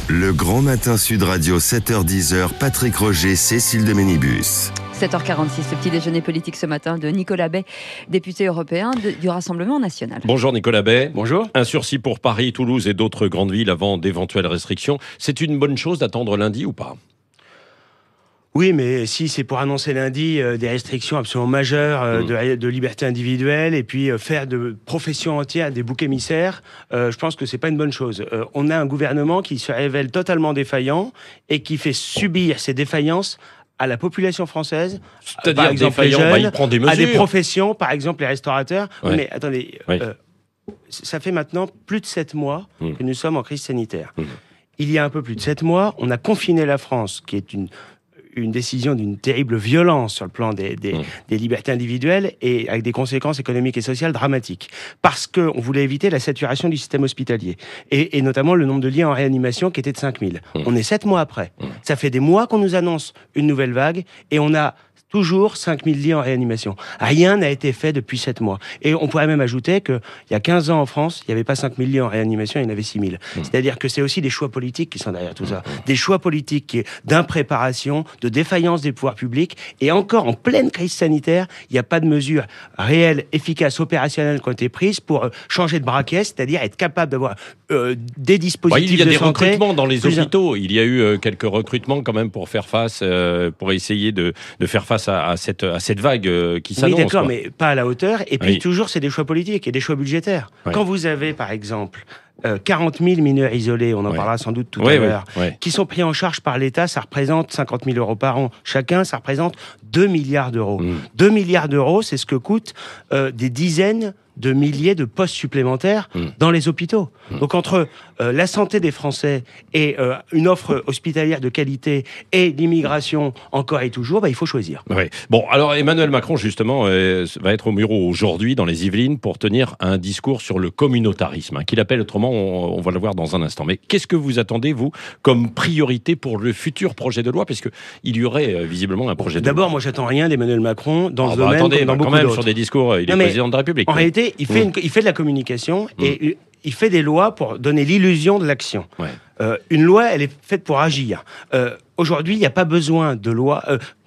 Le Grand Matin Sud Radio, 7h-10h, Patrick Roger, Cécile de Ménibus. 7h46, le petit déjeuner politique ce matin de Nicolas Bay, député européen du Rassemblement national. Bonjour Nicolas Bay. Bonjour. Un sursis pour Paris, Toulouse et d'autres grandes villes avant d'éventuelles restrictions. C'est une bonne chose d'attendre lundi ou pas ? Oui, mais si c'est pour annoncer lundi des restrictions absolument majeures de liberté individuelle et puis faire de professions entières des boucs émissaires, je pense que c'est pas une bonne chose. On a un gouvernement qui se révèle totalement défaillant et qui fait subir ces défaillances à la population française, c'est-à-dire par exemple les défaillant, jeunes, il prend des mesures. à des professions, par exemple les restaurateurs. Ouais. Mais attendez, ça fait maintenant plus de 7 mois que nous sommes en crise sanitaire. Il y a un peu plus de 7 mois, on a confiné la France, qui est une décision d'une terrible violence sur le plan des libertés individuelles et avec des conséquences économiques et sociales dramatiques. Parce qu'on voulait éviter la saturation du système hospitalier. Et notamment le nombre de lits en réanimation qui était de 5000. On est 7 mois après. Ça fait des mois qu'on nous annonce une nouvelle vague et on a toujours 5000 lits en réanimation. Rien n'a été fait depuis 7 mois. Et on pourrait même ajouter qu'il y a 15 ans en France, il n'y avait pas 5000 lits en réanimation, il y en avait 6000. C'est-à-dire que c'est aussi des choix politiques qui sont derrière tout ça. Des choix politiques d'impréparation, de défaillance des pouvoirs publics. Et encore en pleine crise sanitaire, il n'y a pas de mesures réelles, efficaces, opérationnelles qui ont été prises pour changer de braquet, c'est-à-dire être capable d'avoir des dispositifs de santé. Il y a des recrutements dans les hôpitaux. Il y a eu quelques recrutements quand même pour faire face, pour essayer de faire face à cette vague qui s'annonce. Oui, d'accord, mais pas à la hauteur. Et puis toujours, c'est des choix politiques et des choix budgétaires. Quand vous avez, par exemple, 40 000 mineurs isolés, on en parlera sans doute tout à l'heure, qui sont pris en charge par l'État, ça représente 50 000 euros par an. Chacun, ça représente 2 milliards d'euros. 2 milliards d'euros, c'est ce que coûtent des dizaines de milliers de postes supplémentaires dans les hôpitaux. Donc entre la santé des Français et une offre hospitalière de qualité et l'immigration encore et toujours, il faut choisir. Oui. Bon, alors Emmanuel Macron, justement, va être au Mureau aujourd'hui dans les Yvelines pour tenir un discours sur le communautarisme, qu'il appelle autrement, on va le voir dans un instant. Mais qu'est-ce que vous attendez, vous, comme priorité pour le futur projet de loi ? Parce qu'il y aurait visiblement un projet de loi. D'abord, moi, j'attends rien d'Emmanuel Macron dans ce domaine. Attendez, comme dans beaucoup quand même, d'autres. sur des discours, il est président de la République. En réalité, il fait de la communication et il fait des lois pour donner l'illusion de l'action. Une loi, elle est faite pour agir. Aujourd'hui, il n'y a pas besoin de loi.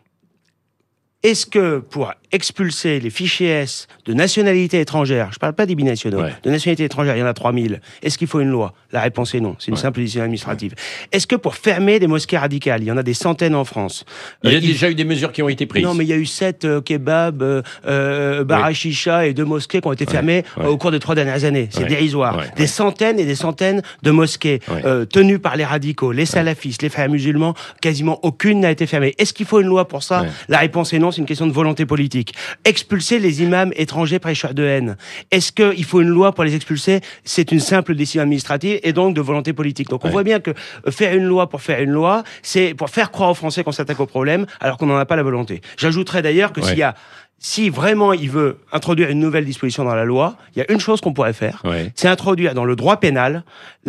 Est-ce que pour expulser les fichiers S de nationalité étrangère, je ne parle pas des binationaux, de nationalité étrangère, il y en a 3000, est-ce qu'il faut une loi ? La réponse est non, c'est une simple décision administrative. Est-ce que pour fermer des mosquées radicales, il y en a des centaines en France. Il y a déjà eu des mesures qui ont été prises. Non, mais il y a eu 7 kebabs, bar à chicha et 2 mosquées qui ont été fermées au cours des 3 dernières années. C'est dérisoire. Des centaines et des centaines de mosquées tenues par les radicaux, les salafistes, les frères musulmans, quasiment aucune n'a été fermée. Est-ce qu'il faut une loi pour ça ? La réponse est non, c'est une question de volonté politique. Expulser les imams étrangers prêcheurs de haine. Est-ce qu'il faut une loi pour les expulser ? C'est une simple décision administrative et donc de volonté politique. Donc on voit bien que faire une loi pour faire une loi, c'est pour faire croire aux Français qu'on s'attaque au problème alors qu'on n'en a pas la volonté. J'ajouterais d'ailleurs que si vraiment il veut introduire une nouvelle disposition dans la loi, il y a une chose qu'on pourrait faire, c'est introduire dans le droit pénal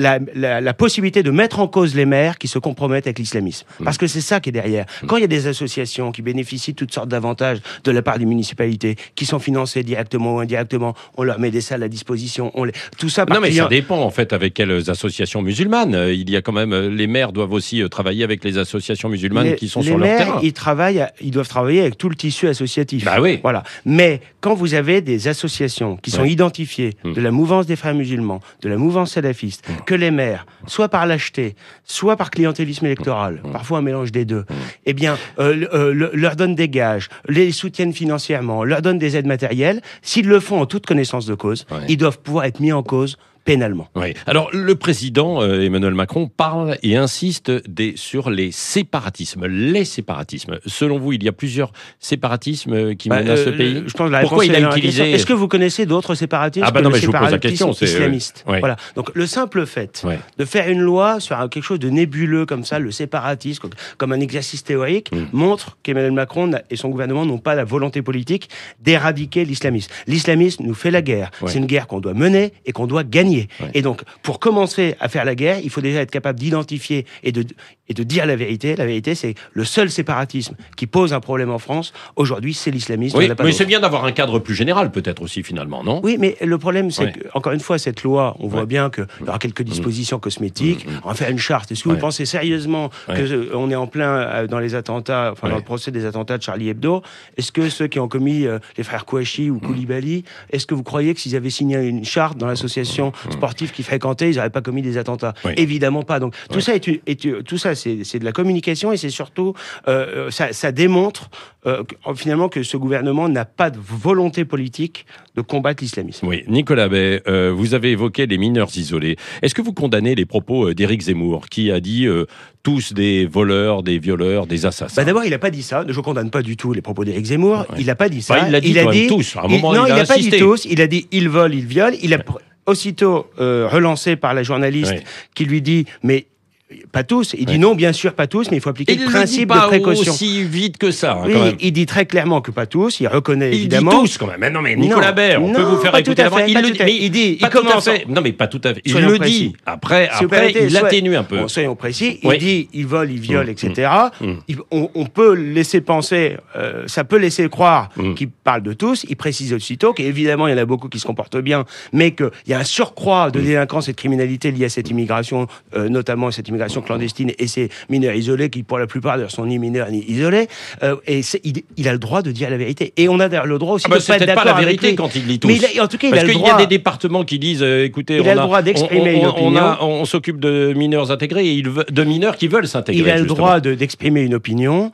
la possibilité de mettre en cause les maires qui se compromettent avec l'islamisme. Parce que c'est ça qui est derrière. Quand il y a des associations qui bénéficient de toutes sortes d'avantages de la part des municipalités, qui sont financées directement ou indirectement, on leur met des salles à disposition, tout ça... Non mais ça dépend en fait avec quelles associations musulmanes. Il y a quand même... Les maires doivent aussi travailler avec les associations musulmanes qui sont sur leur terrain. Les maires, ils doivent travailler avec tout le tissu associatif. Bah oui. Voilà. Mais quand vous avez des associations qui sont identifiées de la mouvance des frères musulmans, de la mouvance salafiste, que les maires, soit par lâcheté, soit par clientélisme électoral, parfois un mélange des deux, eh bien, leur donnent des gages, les soutiennent financièrement, leur donnent des aides matérielles, s'ils le font en toute connaissance de cause, ils doivent pouvoir être mis en cause pénalement. Alors, le président Emmanuel Macron parle et insiste sur les séparatismes. Les séparatismes. Selon vous, il y a plusieurs séparatismes qui menacent le pays. Je pense que pourquoi il a utilisé... Est-ce que vous connaissez d'autres séparatismes non, mais je vous pose la question. Islamistes. Voilà. Donc, le simple fait de faire une loi sur quelque chose de nébuleux comme ça, le séparatisme, comme un exercice théorique, montre qu'Emmanuel Macron et son gouvernement n'ont pas la volonté politique d'éradiquer l'islamisme. L'islamisme nous fait la guerre. C'est une guerre qu'on doit mener et qu'on doit gagner. alliés. Ouais. Et donc, pour commencer à faire la guerre, il faut déjà être capable d'identifier et de dire la vérité. La vérité, c'est le seul séparatisme qui pose un problème en France, aujourd'hui, c'est l'islamisme. Oui, mais c'est bien d'avoir un cadre plus général, peut-être aussi, finalement, non? Oui, mais le problème, c'est que, encore une fois, cette loi, on voit bien qu'il y aura quelques dispositions cosmétiques. On va faire une charte. Est-ce que vous pensez sérieusement qu'on est en plein dans les attentats, dans le procès des attentats de Charlie Hebdo? Est-ce que ceux qui ont commis les frères Kouachi ou Koulibaly, est-ce que vous croyez que s'ils avaient signé une charte dans l'association sportive qu'ils fréquentaient, ils n'auraient pas commis des attentats? Évidemment pas. Donc tout ça tout ça, c'est de la communication et c'est surtout ça démontre finalement que ce gouvernement n'a pas de volonté politique de combattre l'islamisme. Oui, Nicolas Bay, vous avez évoqué les mineurs isolés. Est-ce que vous condamnez les propos d'Éric Zemmour, qui a dit tous des voleurs, des violeurs, des assassins? D'abord, il n'a pas dit ça. Je ne condamne pas du tout les propos d'Éric Zemmour. Il n'a pas dit ça. Il a dit tous. À un moment, non, il n'a pas insisté. dit tous. Il a dit ils volent, ils violent. Il a aussitôt relancé par la journaliste qui lui dit mais pas tous. Il dit non, bien sûr, pas tous, mais il faut appliquer le principe de précaution. Il ne dit pas aussi vite que ça. Oui, quand même. il dit très clairement que pas tous. Il reconnaît évidemment. Il dit tous quand même. Mais non, mais Nicolas Bay, on peut vous faire écouter avant. Il dit, il commence. Non, mais pas tout à fait. Il le dit. Après, il atténue un peu. Bon, soyons précis. Il dit, ils volent, ils violent, etc. On peut laisser penser, ça peut laisser croire qu'il parle de tous. Il précise aussitôt qu'évidemment, il y en a beaucoup qui se comportent bien, mais qu'il y a un surcroît de délinquance et de criminalité lié à cette immigration, notamment cette immigration clandestine et ces mineurs isolés qui, pour la plupart, sont ni mineurs ni isolés. Et il a le droit de dire la vérité. Et on a le droit aussi de pas être d'accord avec lui. C'est peut-être pas la vérité quand il dit tous. Mais en tout cas, parce qu'il y a des départements qui disent, écoutez, il a le droit d'exprimer une opinion. On s'occube de mineurs intégrés et de mineurs qui veulent s'intégrer. Il a le droit d'exprimer une opinion.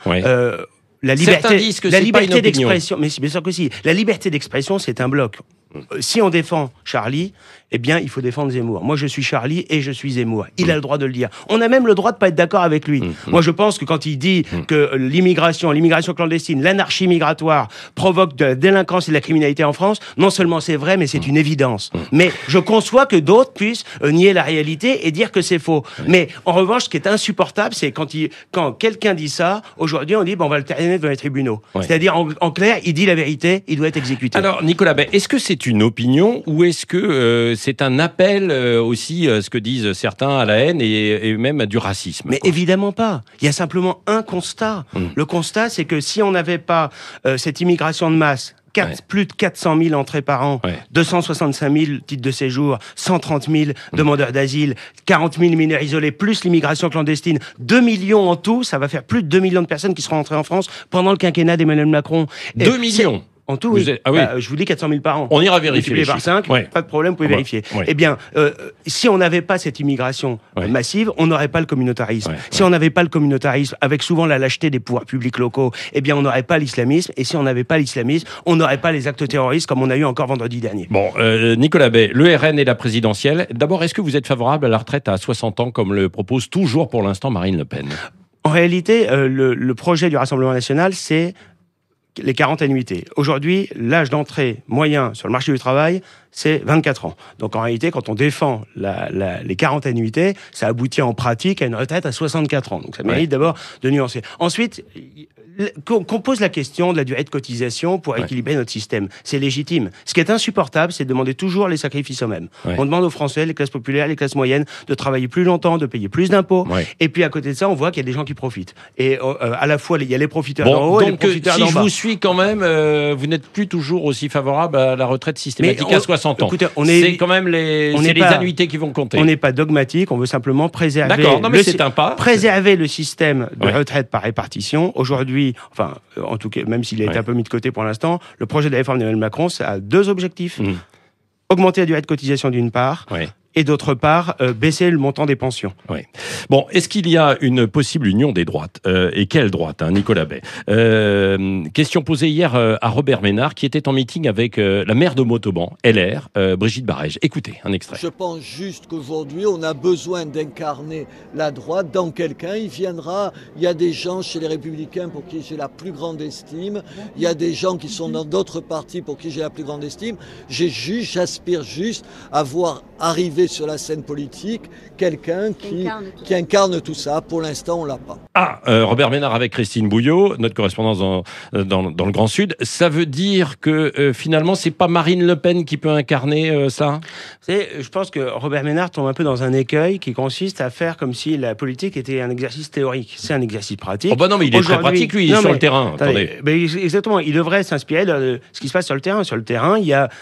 La liberté d'expression, mais bien sûr que si. La liberté d'expression, c'est un bloc. Si on défend Charlie, eh bien, il faut défendre Zemmour. Moi, je suis Charlie et je suis Zemmour. Il a le droit de le dire. On a même le droit de pas être d'accord avec lui. Moi, je pense que quand il dit que l'immigration clandestine, l'anarchie migratoire provoque de la délinquance et de la criminalité en France, non seulement c'est vrai, mais c'est une évidence. Mais je conçois que d'autres puissent nier la réalité et dire que c'est faux. Mais en revanche, ce qui est insupportable, c'est quand quelqu'un dit ça, aujourd'hui, on dit, on va le traîner devant les tribunaux. C'est-à-dire, en clair, il dit la vérité, il doit être exécuté. Alors, Nicolas Bay, est-ce que c'est une opinion ou est-ce que c'est un appel aussi, ce que disent certains, à la haine et même à du racisme? Mais évidemment pas. Il y a simplement un constat. Le constat, c'est que si on n'avait pas cette immigration de masse, plus de 400 000 entrées par an, 265 000 titres de séjour, 130 000 demandeurs d'asile, 40 000 mineurs isolés, plus l'immigration clandestine, 2 millions en tout, ça va faire plus de 2 millions de personnes qui seront entrées en France pendant le quinquennat d'Emmanuel Macron. 2 millions en tout, oui. Je vous dis 400 000 par an. On ira vérifier les par 5, pas de problème, vous pouvez vérifier. Eh bien, si on n'avait pas cette immigration massive, on n'aurait pas le communautarisme. Si on n'avait pas le communautarisme, avec souvent la lâcheté des pouvoirs publics locaux, eh bien, on n'aurait pas l'islamisme. Et si on n'avait pas l'islamisme, on n'aurait pas les actes terroristes comme on a eu encore vendredi dernier. Bon, Nicolas Bay, le RN et la présidentielle. D'abord, est-ce que vous êtes favorable à la retraite à 60 ans, comme le propose toujours pour l'instant Marine Le Pen? En réalité, le projet du Rassemblement national, c'est les 40 annuités. Aujourd'hui, l'âge d'entrée moyen sur le marché du travail, c'est 24 ans. Donc en réalité, quand on défend les 40 annuités, ça aboutit en pratique à une retraite à 64 ans. Donc ça mérite d'abord de nuancer. Ensuite, qu'on pose la question de la durée de cotisation pour équilibrer notre système. C'est légitime. Ce qui est insupportable, c'est de demander toujours les sacrifices aux mêmes. On demande aux Français, les classes populaires, les classes moyennes, de travailler plus longtemps, de payer plus d'impôts. Et puis à côté de ça, on voit qu'il y a des gens qui profitent. Et à la fois, il y a les profiteurs d'en haut et les profiteurs d'en bas. Si je vous suis quand même, vous n'êtes plus toujours aussi favorable à la retraite systématique à 60 ans. Écoutez, c'est quand même les annuités qui vont compter. On n'est pas dogmatique, on veut simplement préserver, le système de retraite par répartition. Aujourd'hui, en tout cas, même s'il a été un peu mis de côté pour l'instant, le projet de la réforme d'Emmanuel Macron, ça a deux objectifs. Augmenter la durée de cotisation d'une part, et d'autre part, baisser le montant des pensions. Bon, est-ce qu'il y a une possible union des droites et quelle droite, Nicolas Bay? Question posée hier à Robert Ménard, qui était en meeting avec la maire de Montauban, LR, Brigitte Barège. Écoutez, un extrait. Je pense juste qu'aujourd'hui, on a besoin d'incarner la droite dans quelqu'un. Il y a des gens chez les Républicains pour qui j'ai la plus grande estime. Il y a des gens qui sont dans d'autres partis pour qui j'ai la plus grande estime. J'aspire juste à voir arriver trouver sur la scène politique quelqu'un qui incarne tout ça. Pour l'instant, on l'a pas. Robert Ménard avec Christine Bouillot, notre correspondance dans le Grand Sud. Ça veut dire que finalement, c'est pas Marine Le Pen qui peut incarner ça ? Je pense que Robert Ménard tombe un peu dans un écueil qui consiste à faire comme si la politique était un exercice théorique. C'est un exercice pratique. Oh bah non, mais il est très pratique, lui, sur le terrain. Attendez. Exactement, il devrait s'inspirer de ce qui se passe sur le terrain. Sur le terrain, il y a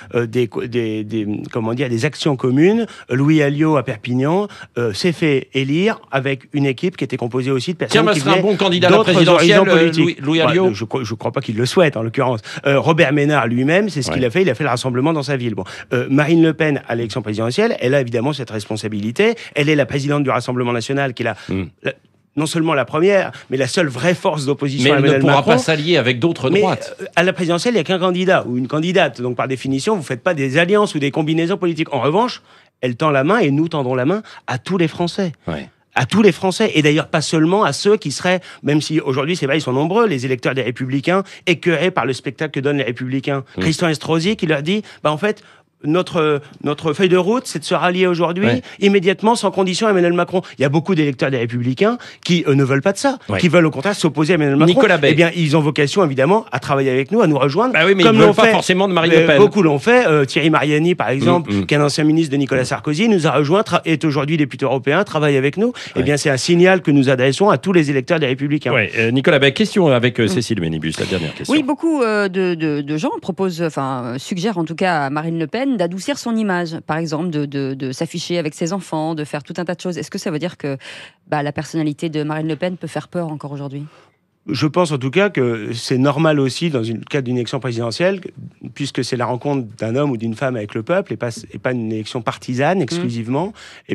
des actions communes. Louis Alliot à Perpignan s'est fait élire avec une équipe qui était composée aussi de personnes qui venaient un bon candidat à la présidentielle, Louis Alliot. Je crois pas qu'il le souhaite, en l'occurrence. Robert Ménard lui-même, c'est ce qu'il a fait. Il a fait le rassemblement dans sa ville. Marine Le Pen, à l'élection présidentielle, elle a évidemment cette responsabilité. Elle est la présidente du Rassemblement national, qui est non seulement la première, mais la seule vraie force d'opposition à Emmanuel Macron. Mais elle ne pourra pas s'allier avec d'autres droites. À la présidentielle, il n'y a qu'un candidat ou une candidate. Donc, par définition, vous ne faites pas des alliances ou des combinaisons politiques. En revanche, elle tend la main et nous tendons la main à tous les Français. Ouais. À tous les Français, et d'ailleurs pas seulement à ceux qui seraient, même si aujourd'hui c'est vrai, ils sont nombreux, les électeurs des Républicains, écœurés par le spectacle que donnent les Républicains. Christian Estrosi qui leur dit, en fait, notre feuille de route, c'est de se rallier aujourd'hui, immédiatement, sans condition à Emmanuel Macron. Il y a beaucoup d'électeurs des Républicains qui ne veulent pas de ça, qui veulent au contraire s'opposer à Emmanuel Macron. Nicolas Bay. Eh bien, ils ont vocation, évidemment, à travailler avec nous, à nous rejoindre. Bah oui, mais comme ils ne veulent pas forcément de Marine Le Pen. Beaucoup l'ont fait. Thierry Mariani, par exemple, qui est un ancien ministre de Nicolas Sarkozy, nous a rejoint, est aujourd'hui député européen, travaille avec nous. Eh bien, c'est un signal que nous adressons à tous les électeurs des Républicains. Nicolas Bay, question avec Cécile Ménibus, la dernière question. Oui, beaucoup de gens suggèrent en tout cas à Marine Le Pen d'adoucir son image. Par exemple, de s'afficher avec ses enfants, de faire tout un tas de choses. Est-ce que ça veut dire que la personnalité de Marine Le Pen peut faire peur encore aujourd'hui ? Je pense en tout cas que c'est normal aussi dans le cadre d'une élection présidentielle, puisque c'est la rencontre d'un homme ou d'une femme avec le peuple et pas une élection partisane exclusivement,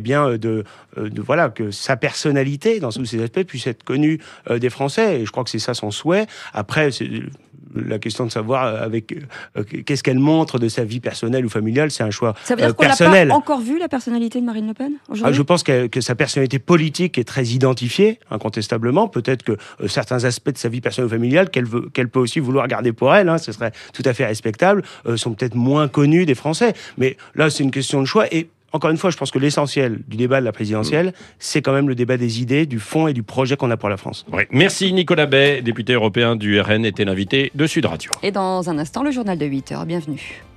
que sa personnalité dans tous ses aspects puisse être connue des Français. Et je crois que c'est ça son souhait. Après, c'est la question de savoir qu'est-ce qu'elle montre de sa vie personnelle ou familiale, c'est un choix personnel. Ça veut dire qu'on n'a pas encore vu la personnalité de Marine Le Pen aujourd'hui ? Je pense que sa personnalité politique est très identifiée, incontestablement. Peut-être que certains aspects de sa vie personnelle ou familiale, qu'elle peut aussi vouloir garder pour elle, ce serait tout à fait respectable, sont peut-être moins connus des Français. Mais là, c'est une question de choix. Et encore une fois, je pense que l'essentiel du débat de la présidentielle, c'est quand même le débat des idées, du fond et du projet qu'on a pour la France. Merci Nicolas Bay, député européen du RN, était l'invité de Sud Radio. Et dans un instant, le journal de 8h. Bienvenue.